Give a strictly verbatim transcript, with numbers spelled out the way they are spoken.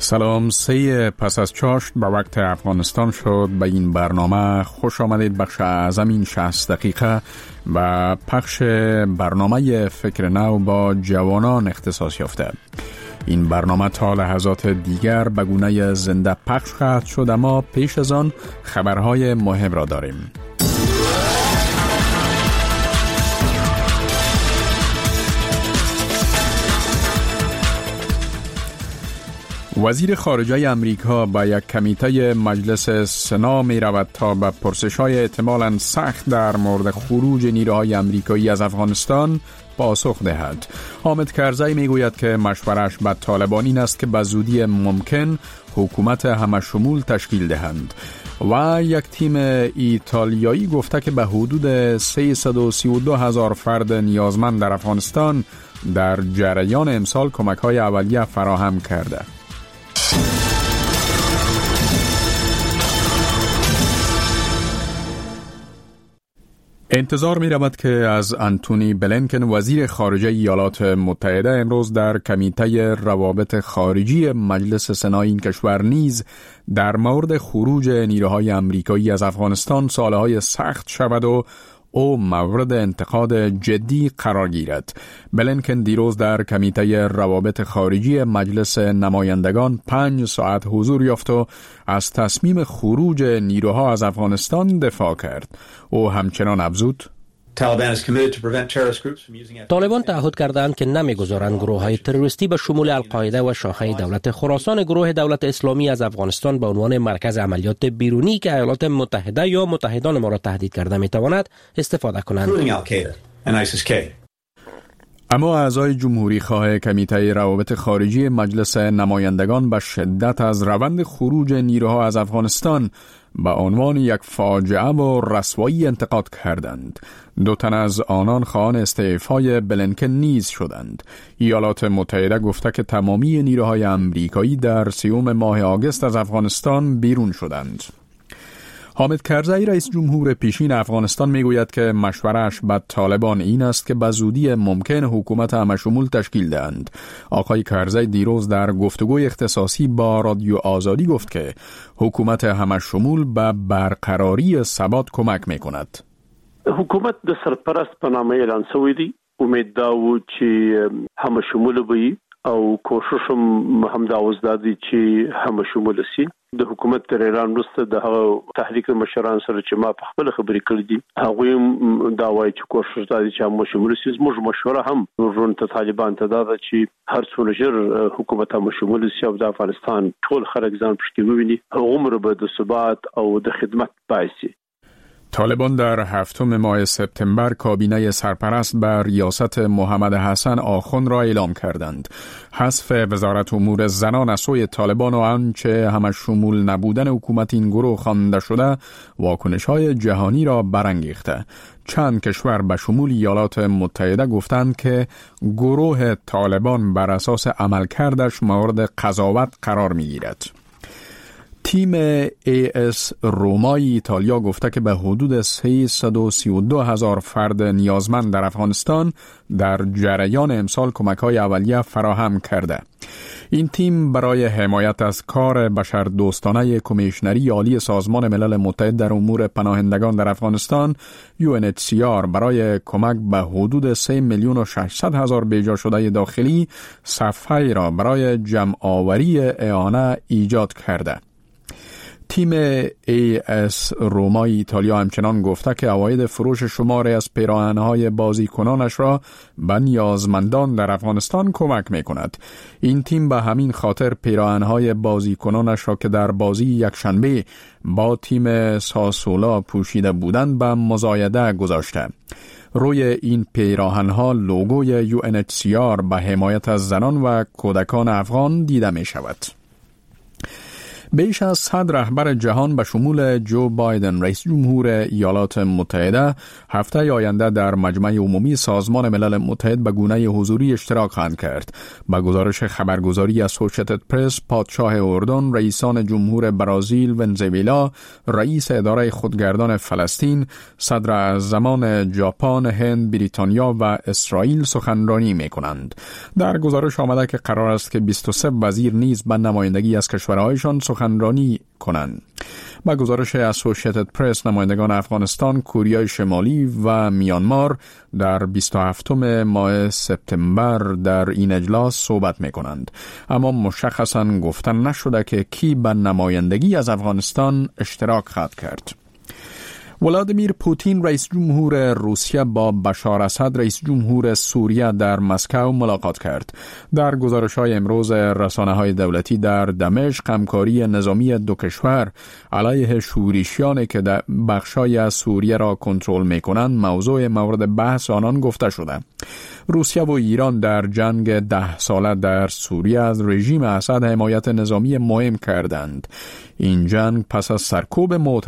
سلام، سه پس از چاشت به وقت افغانستان شد. به این برنامه خوش آمدید. بخش اعظم این شصت دقیقه و پخش برنامه فکر نو با جوانان اختصاص یافته. این برنامه تا لحظات دیگر به گونه زنده پخش خواهد شد، اما پیش از آن خبرهای مهم را داریم. وزیر خارجه امریکا با یک کمیته مجلس سنا می رود تا به پرسش‌های احتمالاً سخت در مورد خروج نیروهای امریکایی از افغانستان پاسخ دهد. حامد کرزی می گوید که مشورش با طالبان این است که به زودی ممکن حکومت همشمول تشکیل دهند. و یک تیم ایتالیایی گفته که به حدود سیصد و سی و دو هزار فرد نیازمند در افغانستان در جریان امسال کمک‌های اولیه فراهم کرده. انتظار می رود که از آنتونی بلینکن وزیر خارجه ایالات متحده امروز در کمیته روابط خارجی مجلس سنا این کشور نیز در مورد خروج نیروهای امریکایی از افغانستان سالهای سخت شود و او مورد انتقاد جدی قرار گیرد. بلینکن دیروز در کمیته روابط خارجی مجلس نمایندگان پنج ساعت حضور یافت و از تصمیم خروج نیروها از افغانستان دفاع کرد. او همچنان افزود: طالبان تعهد کردند که نمیگذارند گروه‌های تروریستی به شمول القاعده و شاخه دولت خراسان گروه دولت اسلامی از افغانستان به عنوان مرکز عملیات بیرونی که ایالات متحده یا متحدان ما را تهدید کرده میتواند استفاده کنند. اما اعضای جمهوری خواه کمیته روابط خارجی مجلس نمایندگان به شدت از روند خروج نیروها از افغانستان به عنوان یک فاجعه و رسوایی انتقاد کردند. دو تن از آنان خواهان استعفای بلینکن نیز شدند. ایالات متحده گفته که تمامی نیروهای امریکایی در سیوم ماه آگوست از افغانستان بیرون شدند. حامد کرزی رئیس جمهور پیشین افغانستان میگوید که مشورش با طالبان این است که به زودی ممکن حکومت همشمول تشکیل دهند. آقای کرزی دیروز در گفتگوی اختصاصی با رادیو آزادی گفت که حکومت همشمول به برقراری ثبات کمک میکند. حکومت د سرپرست په نامه اعلان شوی دی. امید دا و چې همشمول وي او کوشش هم دا وزدادي چې همشمول سي. د حکومت تر اعلان وروسته د هغه تحریک مشران سره چې ما په خپل خبرې کړې دي هغه دا وایي چې کوشش دا دي چې همشمول سي. زموږ مشوره هم ورون ته طالبان ته دا ده چې هر څونه ژر حکومت همشمول سي او د افغانستان ټول خلک ځان پکې وویني عمر به د ثبات او د خدمت بایسي. طالبان در هفتم ماه سپتامبر کابینه سرپرست بر ریاست محمد حسن آخوند را اعلام کردند. حذف وزارت امور زنان از سوی طالبان و آنچه همه شمول نبودن حکومت این گروه خوانده شده واکنش‌های جهانی را برانگیخته. چند کشور به شمول ایالات متحده گفتند که گروه طالبان بر اساس عملکردش مورد قضاوت قرار می‌گیرد. تیم ای اس رومای ایتالیا گفته که به حدود سیصد و سی و دو هزار فرد نیازمند در افغانستان در جریان امسال کمک‌های اولیه فراهم کرده. این تیم برای حمایت از کار بشردوستانه کمیشنری عالی سازمان ملل متحد در امور پناهندگان در افغانستان یو ان اچ سی آر برای کمک به حدود سه میلیون و ششصد هزار بیجا شده داخلی صفحه را برای جمع آوری اعانه ایجاد کرده. تیم ای اس رومای ایتالیا همچنان گفته که عواید فروش شماری از پیراهن‌های بازیکنانش را به نیازمندان در افغانستان کمک می‌کند. این تیم به همین خاطر پیراهن‌های بازیکنانش را که در بازی یکشنبه با تیم ساسولا پوشیده بودند به مزایده گذاشته. روی این پیراهن‌ها لوگوی یو ان اچ سی آر به حمایت از زنان و کودکان افغان دیده می‌شود. بیش از صد رهبر جهان به شمول جو بایدن رئیس جمهور ایالات متحده هفته آینده در مجمع عمومی سازمان ملل متحد به گونه حضوری اشتراک خواهند کرد. با گزارش خبرگزاری اسوسییتد پرس، پادشاه اردن، رئیسان جمهور برزیل، ونزوئلا، رئیس اداره خودگردان فلسطین، صدر اعظمان ژاپن، هند، بریتانیا و اسرائیل سخنرانی می‌کنند. در گزارش آمده که قرار است که بیست و سه وزیر نیز به نمایندگی از کشورهایشان سخنرانی کنند. با گزارش اسوسییتد پرس، نمایندگان افغانستان، کره شمالی و میانمار در بیست و هفتم ماه سپتامبر در این اجلاس صحبت می‌کنند، اما مشخصاً گفته نشده که کی به نمایندگی از افغانستان اشتراک خواهد کرد. ولادیمیر پوتین رئیس جمهور روسیه با بشار اسد رئیس جمهور سوریه در مسکو ملاقات کرد. در گزارش‌های امروز رسانه‌های دولتی در دمشق، همکاری نظامی دو کشور علیه شورشیانی که در بخشای از سوریه را کنترل می‌کنند موضوع مورد بحث آنان گفته شده. روسیه و ایران در جنگ ده ساله در سوریه از رژیم اسد حمایت نظامی مهم کردند. این جنگ پس از سرکوب معترضان